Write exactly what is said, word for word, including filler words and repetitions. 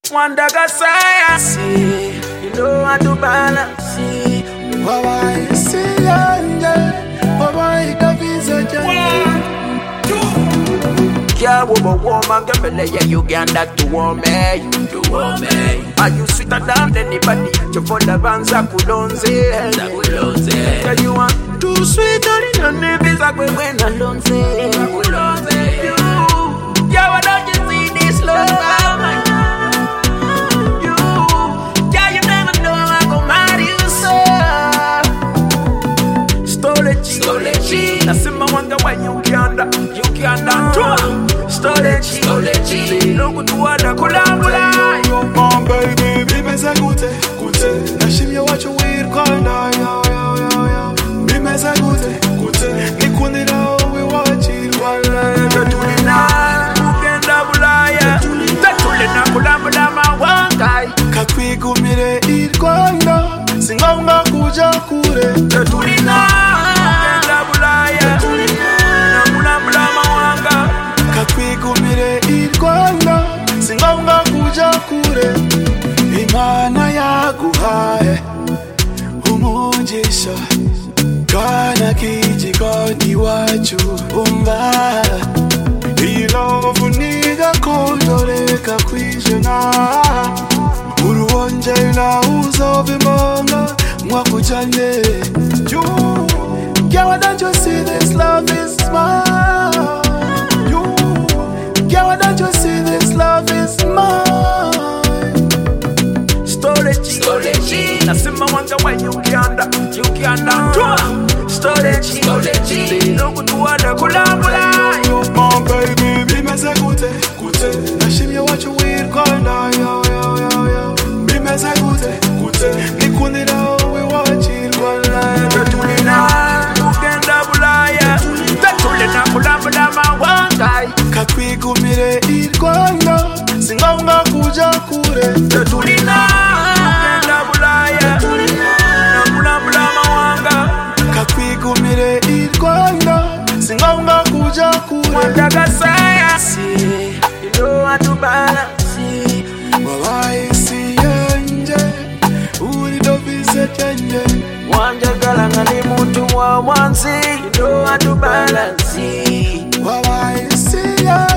Wanda Gasaya, see, you know how to balance, see. Why see yonder? Why kaviza jana? Yeah, woman, woman, get me lay you can that to warm me, to warm me. Are you sweeter than anybody? You for the bands I could don't say, I could don't say. Yeah, you are too sweet, darling, and never like when I don't say, I could don't say. You, yeah, why don't you see this love? Nasema wanga wa you can't, you can't storage, storage. Look to what I collabora. Mom baby, be me say gute, gute. Nashim you watch your weird corner, yo yo yo yo. Be me say gute, gute. Nikundi na we watch it, wala. Tatulina, ukenda bulaya. Tatulina collabora ma wangai. Kakwigumire it corner, singamba kuja kure. Tatulina. Kakwigumire irwanda singombwa kuja kure Imana yaguhaye umugisha kana kijikoni wacu umva ilovu niga kondoreka kwijana uruonje na uzovimanga mwakujane you girl, why don't you see this love is mine? You, girl, why don't you see this love is mine? Storage, storage. Nasema wanga wa you can't, you can't. Storage, storage. Look to what I collabora. Mom baby, be me say gute, gute. Nashim you watch your weird corner, yo yo yo yo. Be me say gute, gute. Nikundi na we watch it, wala. Tatulina. Kakwigumire irwanda singombwa kuja kure Tatulina ukenda bulaya Nakula bulama wanga Kakwigumire irwanda singombwa kuja kure Wanda Gasaya, see, you know how to balance, see. Wawaii si yanje uri dovise chanje Wanja galanga ni muntu wa mwanzi. You know how to balance, see. Wawaii si yanje